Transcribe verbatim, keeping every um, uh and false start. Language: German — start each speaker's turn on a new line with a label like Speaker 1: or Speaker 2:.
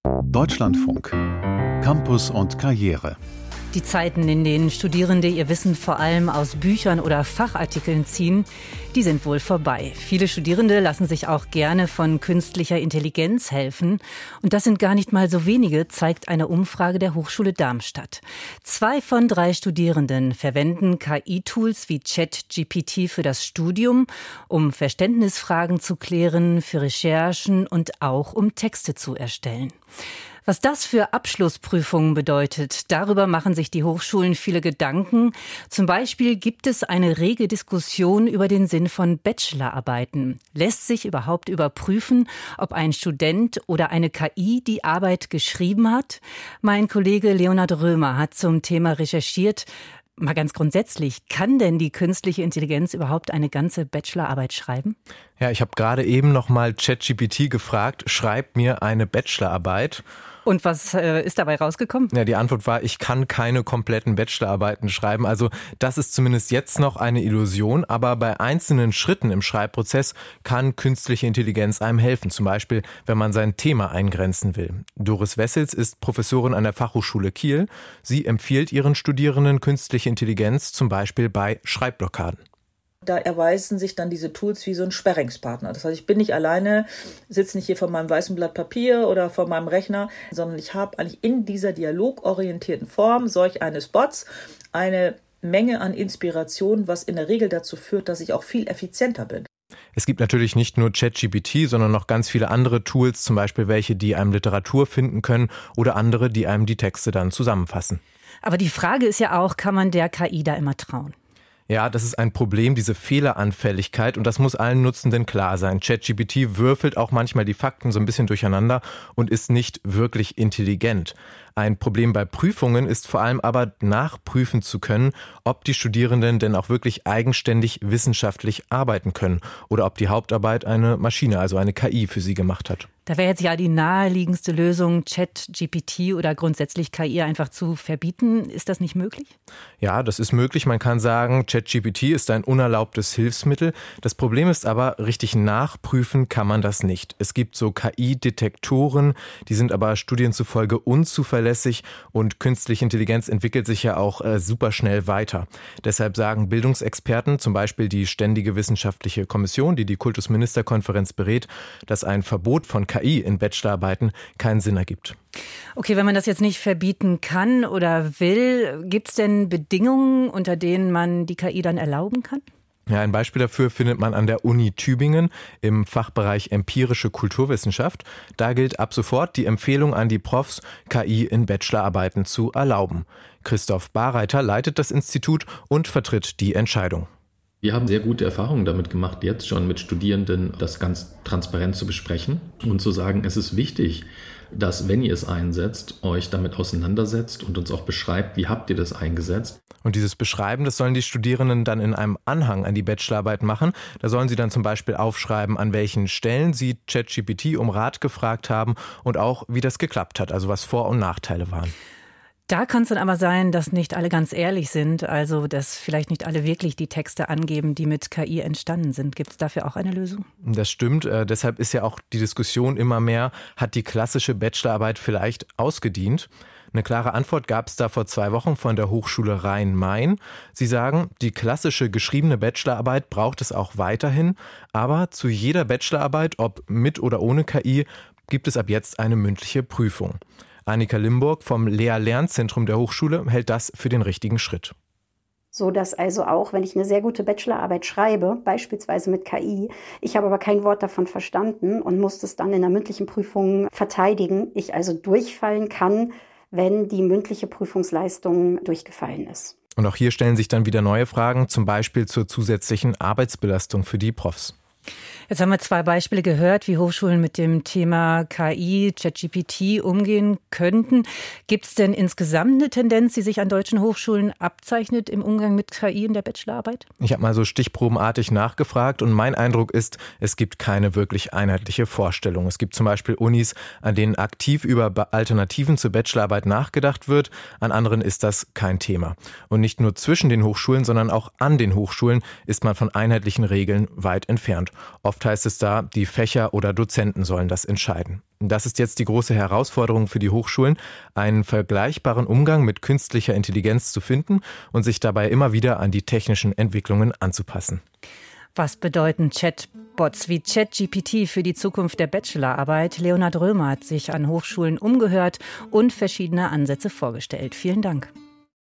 Speaker 1: Deutschlandfunk. Campus und Karriere.
Speaker 2: Die Zeiten, in denen Studierende ihr Wissen vor allem aus Büchern oder Fachartikeln ziehen, die sind wohl vorbei. Viele Studierende lassen sich auch gerne von künstlicher Intelligenz helfen. Und das sind gar nicht mal so wenige, zeigt eine Umfrage der Hochschule Darmstadt. Zwei von drei Studierenden verwenden K I-Tools wie ChatGPT für das Studium, um Verständnisfragen zu klären, für Recherchen und auch um Texte zu erstellen. Was das für Abschlussprüfungen bedeutet, darüber machen sich die Hochschulen viele Gedanken. Zum Beispiel gibt es eine rege Diskussion über den Sinn von Bachelorarbeiten. Lässt sich überhaupt überprüfen, ob ein Student oder eine K I die Arbeit geschrieben hat? Mein Kollege Leonhard Römer hat zum Thema recherchiert. Mal ganz grundsätzlich, kann denn die künstliche Intelligenz überhaupt eine ganze Bachelorarbeit schreiben?
Speaker 3: Ja, ich habe gerade eben noch mal ChatGPT gefragt, schreib mir eine Bachelorarbeit.
Speaker 2: Und was äh, ist dabei rausgekommen?
Speaker 3: Ja, die Antwort war, ich kann keine kompletten Bachelorarbeiten schreiben. Also das ist zumindest jetzt noch eine Illusion, aber bei einzelnen Schritten im Schreibprozess kann künstliche Intelligenz einem helfen. Zum Beispiel, wenn man sein Thema eingrenzen will. Doris Wessels ist Professorin an der Fachhochschule Kiel. Sie empfiehlt ihren Studierenden künstliche Intelligenz zum Beispiel bei Schreibblockaden.
Speaker 4: Da erweisen sich dann diese Tools wie so ein Sparringspartner. Das heißt, ich bin nicht alleine, sitze nicht hier vor meinem weißen Blatt Papier oder vor meinem Rechner, sondern ich habe eigentlich in dieser dialogorientierten Form solch eines Bots eine Menge an Inspiration, was in der Regel dazu führt, dass ich auch viel effizienter bin.
Speaker 3: Es gibt natürlich nicht nur ChatGPT, sondern noch ganz viele andere Tools, zum Beispiel welche, die einem Literatur finden können oder andere, die einem die Texte dann zusammenfassen.
Speaker 2: Aber die Frage ist ja auch, kann man der K I da immer trauen?
Speaker 3: Ja, das ist ein Problem, diese Fehleranfälligkeit, und das muss allen Nutzenden klar sein. ChatGPT würfelt auch manchmal die Fakten so ein bisschen durcheinander und ist nicht wirklich intelligent. Ein Problem bei Prüfungen ist vor allem aber, nachprüfen zu können, ob die Studierenden denn auch wirklich eigenständig wissenschaftlich arbeiten können oder ob die Hauptarbeit eine Maschine, also eine K I, für sie gemacht hat.
Speaker 2: Da wäre jetzt ja die naheliegendste Lösung, ChatGPT oder grundsätzlich K I einfach zu verbieten. Ist das nicht möglich?
Speaker 3: Ja, das ist möglich. Man kann sagen, ChatGPT ist ein unerlaubtes Hilfsmittel. Das Problem ist aber, richtig nachprüfen kann man das nicht. Es gibt so K I-Detektoren, die sind aber Studien zufolge unzuverlässig und künstliche Intelligenz entwickelt sich ja auch äh, super schnell weiter. Deshalb sagen Bildungsexperten, zum Beispiel die Ständige Wissenschaftliche Kommission, die die Kultusministerkonferenz berät, dass ein Verbot von K I in Bachelorarbeiten keinen Sinn ergibt.
Speaker 2: Okay, wenn man das jetzt nicht verbieten kann oder will, gibt es denn Bedingungen, unter denen man die K I dann erlauben kann?
Speaker 3: Ja, ein Beispiel dafür findet man an der Uni Tübingen im Fachbereich Empirische Kulturwissenschaft. Da gilt ab sofort die Empfehlung an die Profs, K I in Bachelorarbeiten zu erlauben. Christoph Barreiter leitet das Institut und vertritt die Entscheidung.
Speaker 5: Wir haben sehr gute Erfahrungen damit gemacht, jetzt schon mit Studierenden das ganz transparent zu besprechen und zu sagen, es ist wichtig, dass, wenn ihr es einsetzt, euch damit auseinandersetzt und uns auch beschreibt, wie habt ihr das eingesetzt.
Speaker 3: Und dieses Beschreiben, das sollen die Studierenden dann in einem Anhang an die Bachelorarbeit machen. Da sollen sie dann zum Beispiel aufschreiben, an welchen Stellen sie ChatGPT um Rat gefragt haben und auch, wie das geklappt hat, also was Vor- und Nachteile waren.
Speaker 2: Da kann es dann aber sein, dass nicht alle ganz ehrlich sind, also dass vielleicht nicht alle wirklich die Texte angeben, die mit K I entstanden sind. Gibt es dafür auch eine Lösung?
Speaker 3: Das stimmt, äh, deshalb ist ja auch die Diskussion immer mehr, hat die klassische Bachelorarbeit vielleicht ausgedient? Eine klare Antwort gab es da vor zwei Wochen von der Hochschule Rhein-Main. Sie sagen, die klassische geschriebene Bachelorarbeit braucht es auch weiterhin, aber zu jeder Bachelorarbeit, ob mit oder ohne K I, gibt es ab jetzt eine mündliche Prüfung. Annika Limburg vom Lehr-Lernzentrum der Hochschule hält das für den richtigen Schritt.
Speaker 6: So dass also auch, wenn ich eine sehr gute Bachelorarbeit schreibe, beispielsweise mit K I, ich habe aber kein Wort davon verstanden und muss das dann in der mündlichen Prüfung verteidigen, ich also durchfallen kann, wenn die mündliche Prüfungsleistung durchgefallen ist.
Speaker 3: Und auch hier stellen sich dann wieder neue Fragen, zum Beispiel zur zusätzlichen Arbeitsbelastung für die Profs.
Speaker 2: Jetzt haben wir zwei Beispiele gehört, wie Hochschulen mit dem Thema K I, ChatGPT umgehen könnten. Gibt es denn insgesamt eine Tendenz, die sich an deutschen Hochschulen abzeichnet im Umgang mit K I in der Bachelorarbeit?
Speaker 3: Ich habe mal so stichprobenartig nachgefragt und mein Eindruck ist, es gibt keine wirklich einheitliche Vorstellung. Es gibt zum Beispiel Unis, an denen aktiv über Alternativen zur Bachelorarbeit nachgedacht wird. An anderen ist das kein Thema. Und nicht nur zwischen den Hochschulen, sondern auch an den Hochschulen ist man von einheitlichen Regeln weit entfernt. Oft heißt es da, die Fächer oder Dozenten sollen das entscheiden. Das ist jetzt die große Herausforderung für die Hochschulen, einen vergleichbaren Umgang mit künstlicher Intelligenz zu finden und sich dabei immer wieder an die technischen Entwicklungen anzupassen.
Speaker 2: Was bedeuten Chatbots wie ChatGPT für die Zukunft der Bachelorarbeit? Leonhard Römer hat sich an Hochschulen umgehört und verschiedene Ansätze vorgestellt. Vielen Dank.